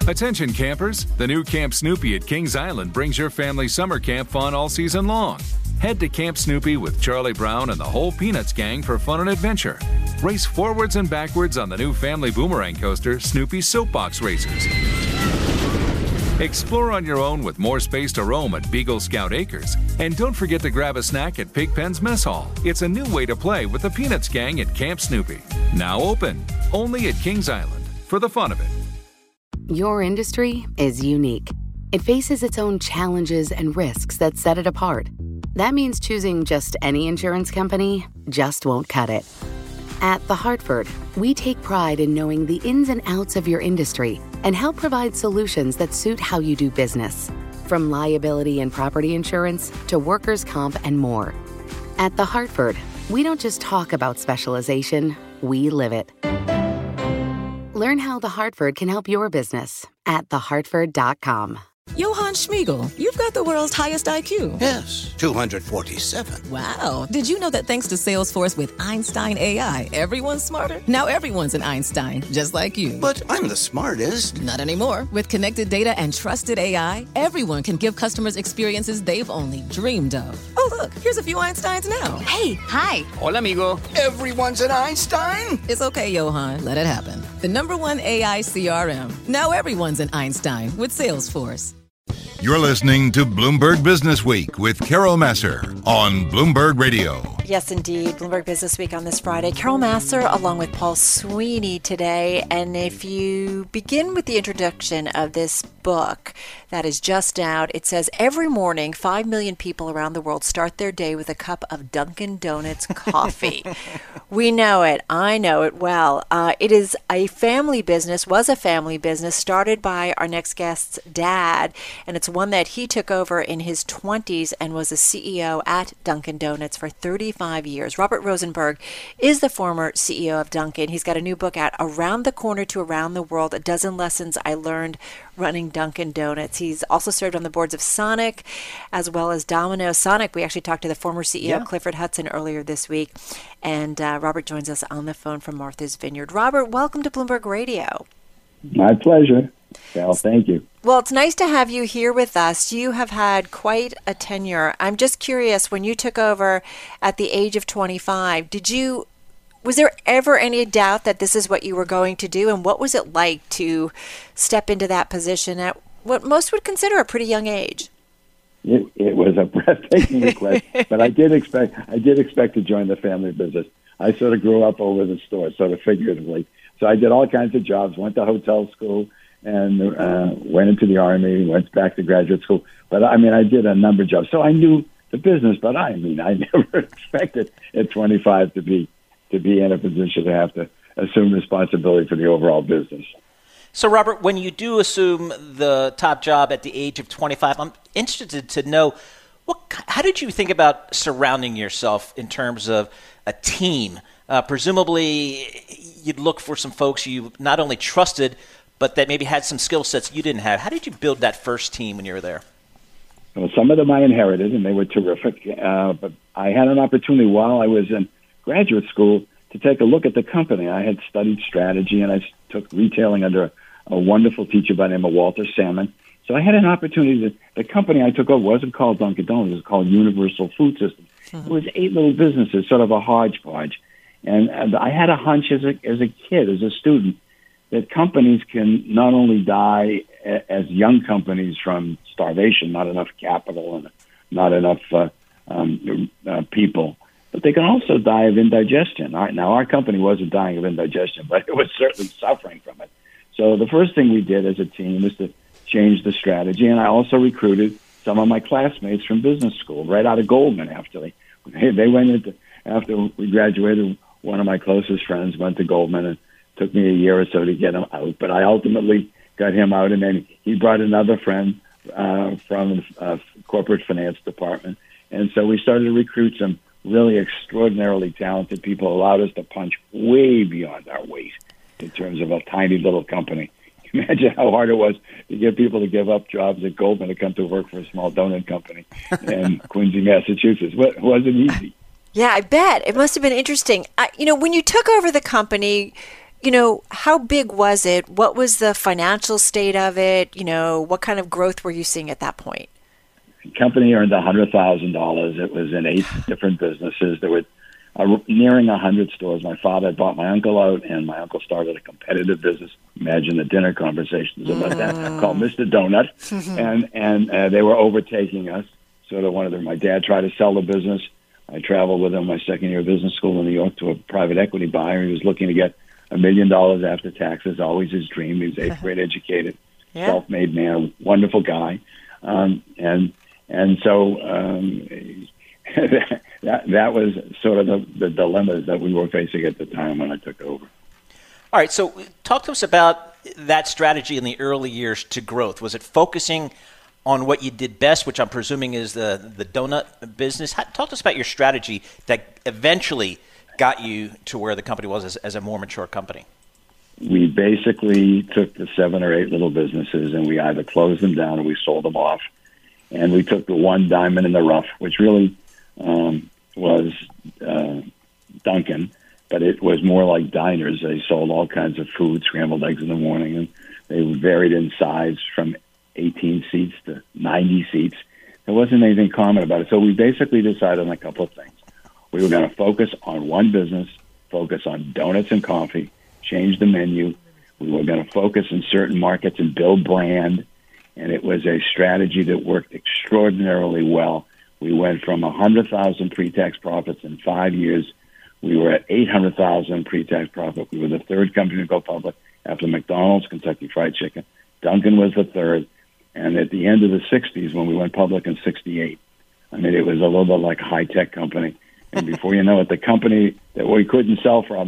Attention campers, the new Camp Snoopy at Kings Island brings your family summer camp fun all season long. Head to Camp Snoopy with Charlie Brown and the whole Peanuts gang for fun and adventure. Race forwards and backwards on the new family boomerang coaster, Snoopy's Soapbox Racers. Explore on your own with more space to roam at Beagle Scout Acres. And don't forget to grab a snack at Pigpen's Mess Hall. It's a new way to play with the Peanuts gang at Camp Snoopy. Now open, only at Kings Island, for the fun of it. Your industry is unique. It faces its own challenges and risks that set it apart. That means choosing just any insurance company just won't cut it. At The Hartford, we take pride in knowing the ins and outs of your industry and help provide solutions that suit how you do business. From liability and property insurance to workers' comp and more. At The Hartford, we don't just talk about specialization, we live it. Learn how The Hartford can help your business at thehartford.com. Johann Schmiegel, you've got the world's highest IQ. Yes, 247. Wow. Did you know that thanks to Salesforce with Einstein AI, everyone's smarter? Now everyone's an Einstein, just like you. But I'm the smartest. Not anymore. With connected data and trusted AI, everyone can give customers experiences they've only dreamed of. Oh, look, here's a few Einsteins now. Hey, hi. Hola, amigo. Everyone's an Einstein? It's okay, Johann. Let it happen. The #1 AI CRM. Now everyone's an Einstein with Salesforce. You're listening to Bloomberg Business Week with Carol Massar on Bloomberg Radio. Yes, indeed. Bloomberg Business Week on this Friday. Carol Massar along with Paul Sweeney today. And if you begin with the introduction of this book that is just out, it says every morning 5 million people around the world start their day with a cup of Dunkin' Donuts coffee. We know it. I know it well. It is a family business, was a family business started by our next guest's dad. And it's one that he took over in his 20s and was a CEO at Dunkin' Donuts for 35 years. Robert Rosenberg is the former CEO of Dunkin'. He's got a new book out, Around the Corner to Around the World, a dozen lessons I learned running Dunkin' Donuts. He's also served on the boards of Sonic as well as Domino's. Sonic, we actually talked to the former CEO, Clifford Hudson, earlier this week. And Robert joins us on the phone from Martha's Vineyard. Robert, welcome to Bloomberg Radio. My pleasure. Well, thank you. Well, it's nice to have you here with us. You have had quite a tenure. I'm just curious, when you took over at the age of 25, was there ever any doubt that this is what you were going to do? And what was it like to step into that position at what most would consider a pretty young age? It was a breathtaking request, but I did expect to join the family business. I sort of grew up over the store, sort of figuratively. So I did all kinds of jobs, went to hotel school, and went into the Army, went back to graduate school. But, I did a number of jobs. So I knew the business, but I never expected at 25 to be in a position to have to assume responsibility for the overall business. So, Robert, when you do assume the top job at the age of 25, I'm interested to know, how did you think about surrounding yourself in terms of a team? Presumably, you'd look for some folks you not only trusted, but that maybe had some skill sets you didn't have. How did you build that first team when you were there? Well, some of them I inherited, and they were terrific. But I had an opportunity while I was in graduate school to take a look at the company. I had studied strategy, and I took retailing under a wonderful teacher by the name of Walter Salmon. So I had an opportunity. The company I took over wasn't called Dunkin' Donuts. It was called Universal Food Systems. It was 8 little businesses, sort of a hodgepodge. And I had a hunch as a kid, as a student, that companies can not only die as young companies from starvation, not enough capital and not enough people, but they can also die of indigestion. Now, our company wasn't dying of indigestion, but it was certainly suffering from it. So the first thing we did as a team was to change the strategy, and I also recruited some of my classmates from business school right out of Goldman. They went into, after we graduated, one of my closest friends went to Goldman, and took me a year or so to get him out, but I ultimately got him out, and then he brought another friend from the corporate finance department, and so we started to recruit some really extraordinarily talented people, allowed us to punch way beyond our weight in terms of a tiny little company. Imagine how hard it was to get people to give up jobs at Goldman to come to work for a small donut company in Quincy, Massachusetts. It wasn't easy. Yeah, I bet. It must have been interesting. When you took over the company, how big was it? What was the financial state of it? What kind of growth were you seeing at that point? The company earned $100,000. It was in 8 different businesses. There were nearing 100 stores. My father bought my uncle out, and my uncle started a competitive business. Imagine the dinner conversations about that, called Mr. Donut. And they were overtaking us. Sort of my dad tried to sell the business. I traveled with him my second year of business school in New York to a private equity buyer. He was looking to get $1 million after taxes, always his dream. He was 8th grade educated, self-made man, wonderful guy. And so that was sort of the dilemmas that we were facing at the time when I took over. All right, so talk to us about that strategy in the early years to growth. Was it focusing on what you did best, which I'm presuming is the donut business? Talk to us about your strategy that eventually got you to where the company was as a more mature company. We basically took the 7 or 8 little businesses and we either closed them down or we sold them off. And we took the one diamond in the rough, which really was Dunkin', but it was more like diners. They sold all kinds of food, scrambled eggs in the morning, and they varied in size from 18 seats to 90 seats. There wasn't anything common about it. So we basically decided on a couple of things. We were going to focus on one business, focus on donuts and coffee, change the menu. We were going to focus in certain markets and build brand. And it was a strategy that worked extraordinarily well. We went from 100,000 pre-tax profits in 5 years. We were at 800,000 pre-tax profit. We were the 3rd company to go public after McDonald's, Kentucky Fried Chicken. Dunkin' was the 3rd. And at the end of the 60s, when we went public in 68, it was a little bit like a high-tech company. And before you know it, the company that we couldn't sell for $1.5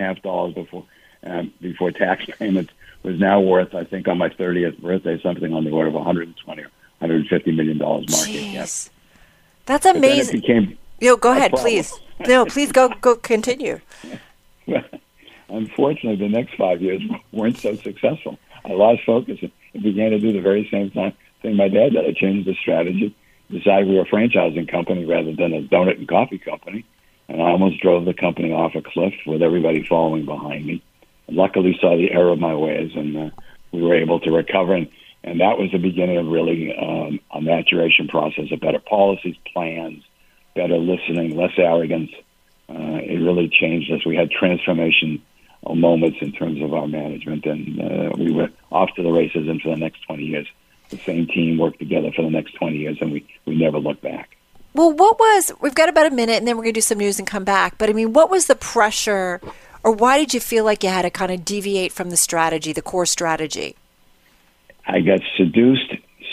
million before tax payments was now worth, I think, on my 30th birthday, something on the order of $120 or $150 million market cap. That's amazing. Go ahead, please. No, please go continue. Well, unfortunately, the next 5 years weren't so successful. I lost focus and began to do the very same thing my dad did. I changed the strategy, decided we were a franchising company rather than a donut and coffee company, and I almost drove the company off a cliff with everybody following behind me. Luckily saw the error of my ways, and we were able to recover. And that was the beginning of really a maturation process of better policies, plans, better listening, less arrogance. It really changed us. We had transformation moments in terms of our management, and we were off to the races. And for the next 20 years, the same team worked together for the next 20 years, and we never looked back. Well, we've got about a minute, and then we're going to do some news and come back. But, what was the pressure, or why did you feel like you had to kind of deviate from the strategy, the core strategy? I got seduced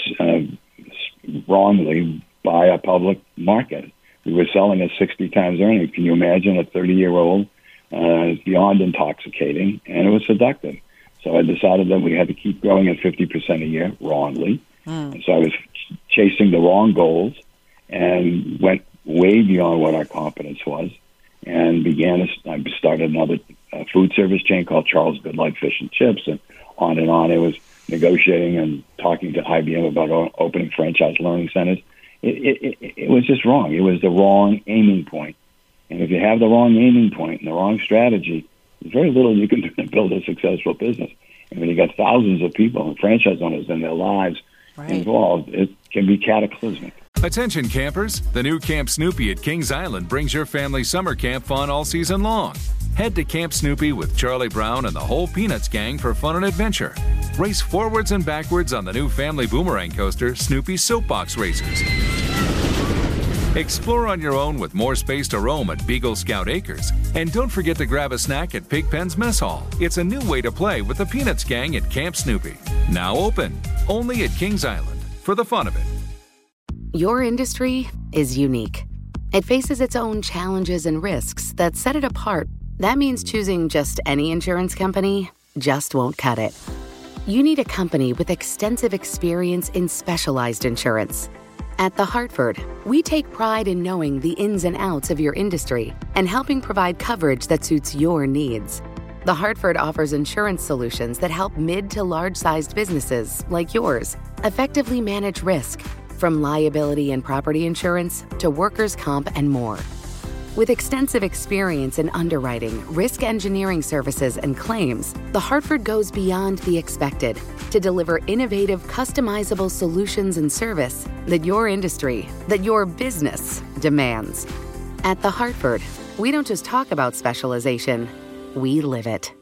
wrongly by a public market. We were selling at 60 times earnings. Can you imagine a 30-year-old? It's beyond intoxicating, and it was seductive. So I decided that we had to keep growing at 50% a year wrongly. And so I was chasing the wrong goals and went way beyond what our competence was, and I started another food service chain called Charles Goodlike Fish and Chips, and on. It was negotiating and talking to IBM about opening franchise learning centers. It was just wrong. It was the wrong aiming point. And if you have the wrong aiming point and the wrong strategy, there's very little you can do to build a successful business. And when you got thousands of people and franchise owners and their lives involved, it can be cataclysmic. Attention campers, the new Camp Snoopy at Kings Island brings your family summer camp fun all season long. Head to Camp Snoopy with Charlie Brown and the whole Peanuts gang for fun and adventure. Race forwards and backwards on the new family boomerang coaster, Snoopy Soapbox Racers. Explore on your own with more space to roam at Beagle Scout Acres. And don't forget to grab a snack at Pigpen's Mess Hall. It's a new way to play with the Peanuts gang at Camp Snoopy. Now open, only at Kings Island, for the fun of it. Your industry is unique. It faces its own challenges and risks that set it apart. That means choosing just any insurance company just won't cut it. You need a company with extensive experience in specialized insurance. At The Hartford, we take pride in knowing the ins and outs of your industry and helping provide coverage that suits your needs. The Hartford offers insurance solutions that help mid to large-sized businesses like yours effectively manage risk, from liability and property insurance to workers' comp and more. With extensive experience in underwriting, risk engineering services, and claims, The Hartford goes beyond the expected to deliver innovative, customizable solutions and service that your industry, that your business demands. At The Hartford, we don't just talk about specialization, we live it.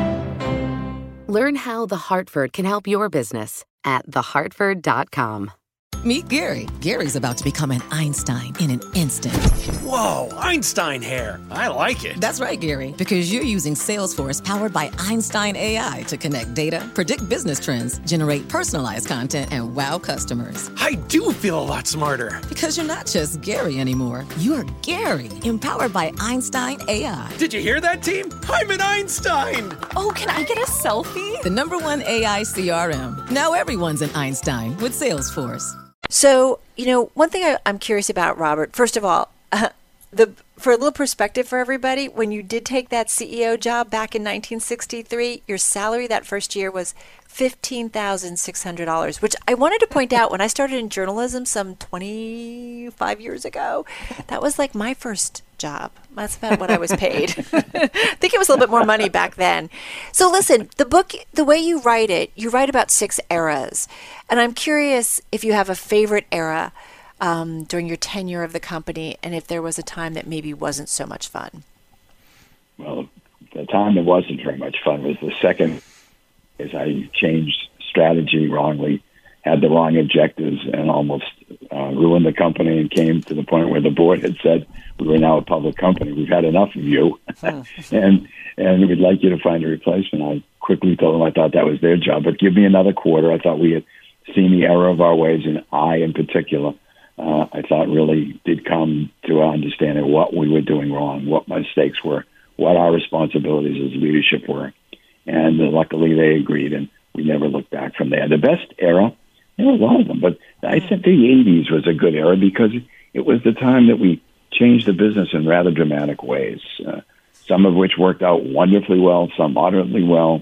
Learn how The Hartford can help your business at thehartford.com. Meet Gary. Gary's about to become an Einstein in an instant. Whoa, Einstein hair. I like it. That's right, Gary, because you're using Salesforce powered by Einstein AI to connect data, predict business trends, generate personalized content, and wow customers. I do feel a lot smarter. Because you're not just Gary anymore. You're Gary, empowered by Einstein AI. Did you hear that, team? I'm an Einstein. Oh, can I get a selfie? The #1 AI CRM. Now everyone's an Einstein with Salesforce. So, one thing I'm curious about, Robert, first of all, for a little perspective for everybody, when you did take that CEO job back in 1963, your salary that first year was $15,600, which I wanted to point out when I started in journalism some 25 years ago, that was like my first job. That's about what I was paid. I think it was a little bit more money back then. So listen, the book, the way you write it, you write about 6 eras. And I'm curious if you have a favorite era during your tenure of the company, and if there was a time that maybe wasn't so much fun. Well, the time that wasn't very much fun was the second, as I changed strategy wrongly, had the wrong objectives, and almost ruined the company, and came to the point where the board had said, we were now a public company. We've had enough of you, and we'd like you to find a replacement. I quickly told them I thought that was their job, but give me another quarter. I thought we had seen the error of our ways, and I, in particular, I thought really did come to understanding what we were doing wrong, what mistakes were, what our responsibilities as leadership were. And luckily they agreed, and we never looked back from there. The best era, there were a lot of them, but I think the 80s was a good era because it was the time that we changed the business in rather dramatic ways, some of which worked out wonderfully well, some moderately well.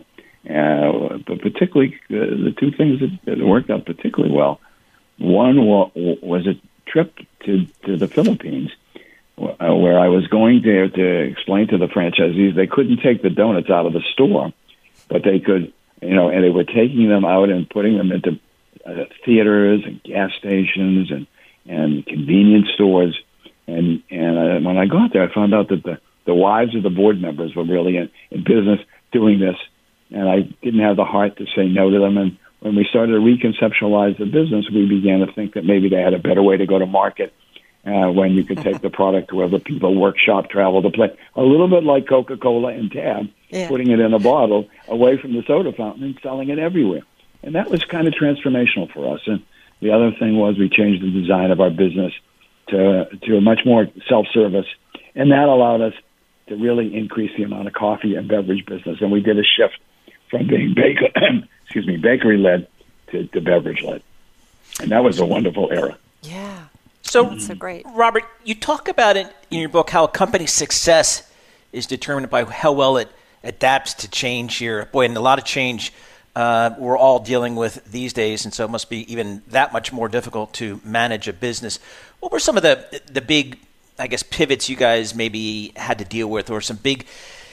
But particularly the two things that worked out particularly well. One was a trip to the Philippines, where I was going there to explain to the franchisees they couldn't take the donuts out of the store, but they could, and they were taking them out and putting them into theaters and gas stations and convenience stores. And when I got there, I found out that the wives of the board members were really in business doing this, and I didn't have the heart to say no to them. And when we started to reconceptualize the business, we began to think that maybe they had a better way to go to market when you could take the product to wherever people work, shop, travel to play. A little bit like Coca-Cola and Tab, putting it in a bottle away from the soda fountain and selling it everywhere. And that was kind of transformational for us. And the other thing was we changed the design of our business to a much more self-service. And that allowed us to really increase the amount of coffee and beverage business. And we did a shift from being bakery-led to beverage-led. And that was a wonderful era. Yeah. So, that's so great. Robert, you talk about it in your book, how a company's success is determined by how well it adapts to change here. Boy, and a lot of change we're all dealing with these days, and so it must be even that much more difficult to manage a business. What were some of the big, I guess, pivots you guys maybe had to deal with, or some big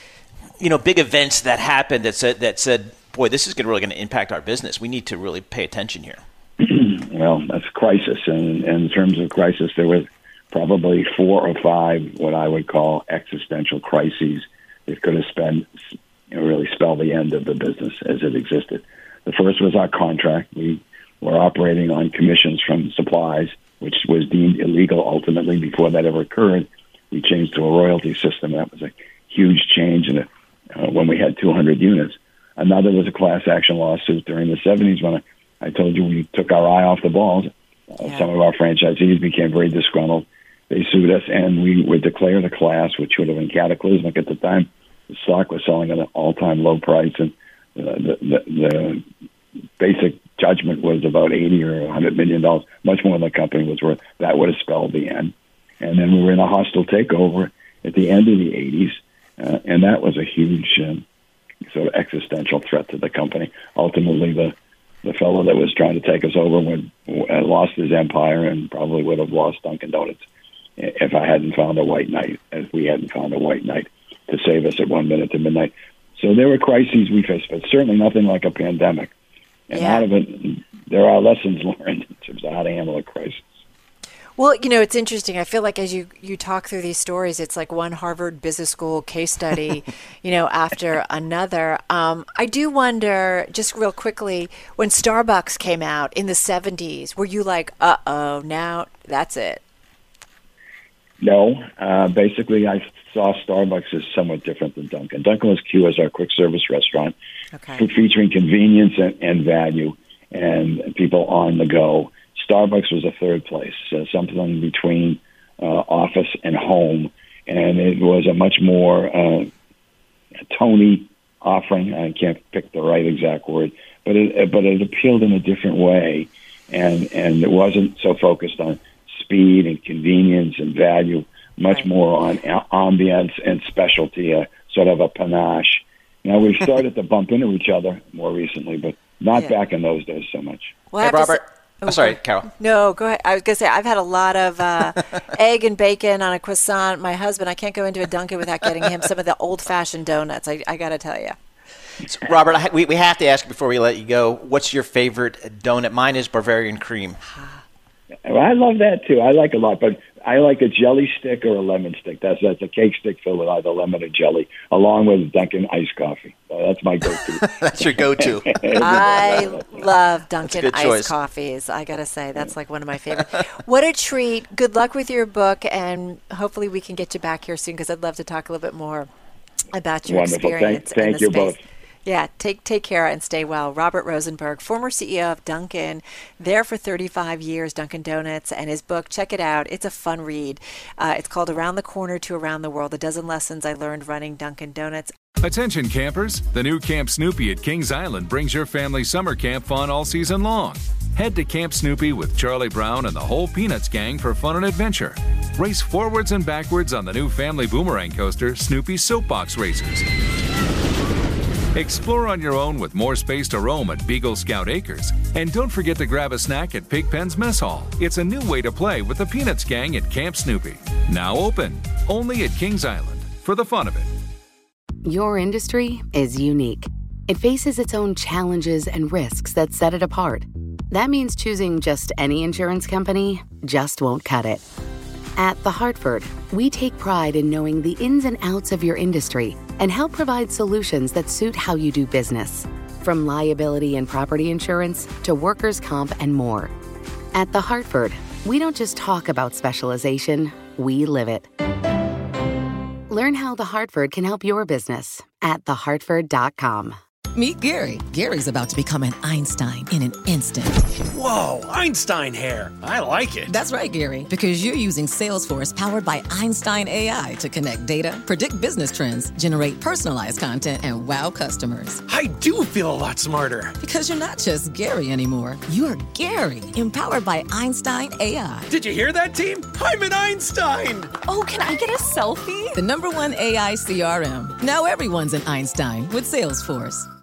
events that happened that said, boy, this is really going to impact our business. We need to really pay attention here. Well, that's crisis. And in terms of crisis, there was probably 4 or 5 what I would call existential crises that could have really spelled the end of the business as it existed. The first was our contract. We were operating on commissions from supplies, which was deemed illegal ultimately. Before that ever occurred, we changed to a royalty system. That was a huge change when we had 200 units. Another was a class action lawsuit during the 70s when I told you we took our eye off the ball. Some of our franchisees became very disgruntled. They sued us, and we were declared a class, which would have been cataclysmic at the time. The stock was selling at an all-time low price, and the basic judgment was about $80 or $100 million, much more than the company was worth. That would have spelled the end. And then we were in a hostile takeover at the end of the 80s, and that was a huge sort of existential threat to the company. Ultimately, the fellow that was trying to take us over lost his empire and probably would have lost Dunkin' Donuts. if I hadn't found a white knight, if we hadn't found a white knight to save us at 1 minute to midnight. So there were crises we faced, but certainly nothing like a pandemic. And out of it, there are lessons learned in terms of how to handle a crisis. Well, it's interesting. I feel like as you talk through these stories, it's like one Harvard Business School case study, after another. I do wonder, just real quickly, when Starbucks came out in the 70s, were you like, uh-oh, now that's it? No. Basically, I saw Starbucks as somewhat different than Dunkin'. Dunkin' was QSR, quick service restaurant, featuring convenience and value and people on the go. Starbucks was a third place, something between office and home, and it was a much more Tony offering. I can't pick the right exact word, but it appealed in a different way, and it wasn't so focused on speed and convenience and value, much more on ambience and specialty, sort of a panache. Now, we've started to bump into each other more recently, but not back in those days so much. Well, hey, Robert. Sorry, Carol. No, go ahead. I was going to say, I've had a lot of egg and bacon on a croissant. My husband, I can't go into a Dunkin' without getting him some of the old-fashioned donuts. I got to tell you. So, Robert, we have to ask before we let you go, what's your favorite donut? Mine is Bavarian cream. Well, I love that, too. I like a lot, but I like a jelly stick or a lemon stick. That's a cake stick filled with either lemon or jelly, along with Dunkin' iced coffee. That's my go-to. That's your go-to. I love Dunkin' iced coffees. I got to say, that's like one of my favorites. What a treat. Good luck with your book, and hopefully we can get you back here soon because I'd love to talk a little bit more about your experience. Thank you both. Yeah, take care and stay well. Robert Rosenberg, former CEO of Dunkin', there for 35 years, Dunkin' Donuts, and his book, check it out. It's a fun read. It's called Around the Corner to Around the World, 12 Lessons I Learned Running Dunkin' Donuts. Attention campers, the new Camp Snoopy at Kings Island brings your family summer camp fun all season long. Head to Camp Snoopy with Charlie Brown and the whole Peanuts gang for fun and adventure. Race forwards and backwards on the new family boomerang coaster, Snoopy Soapbox Racers. Explore on your own with more space to roam at Beagle Scout Acres. And don't forget to grab a snack at Pigpen's Mess Hall. It's a new way to play with the Peanuts gang at Camp Snoopy. Now open, only at Kings Island, for the fun of it. Your industry is unique. It faces its own challenges and risks that set it apart. That means choosing just any insurance company just won't cut it. At The Hartford, we take pride in knowing the ins and outs of your industry and help provide solutions that suit how you do business. From liability and property insurance to workers' comp and more. At The Hartford, we don't just talk about specialization, we live it. Learn how The Hartford can help your business at thehartford.com. Meet Gary. Gary's about to become an Einstein in an instant. Whoa, Einstein hair. I like it. That's right, Gary, because you're using Salesforce powered by Einstein AI to connect data, predict business trends, generate personalized content, and wow customers. I do feel a lot smarter. Because you're not just Gary anymore. You're Gary, empowered by Einstein AI. Did you hear that, team? I'm an Einstein. Oh, can I get a selfie? The #1 AI CRM. Now everyone's an Einstein with Salesforce.